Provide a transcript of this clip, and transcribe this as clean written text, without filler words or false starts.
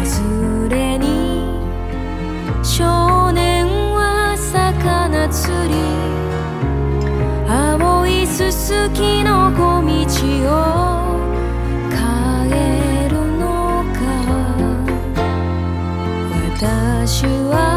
忘れに少年は魚釣り青いすすきの小道を帰るのか私は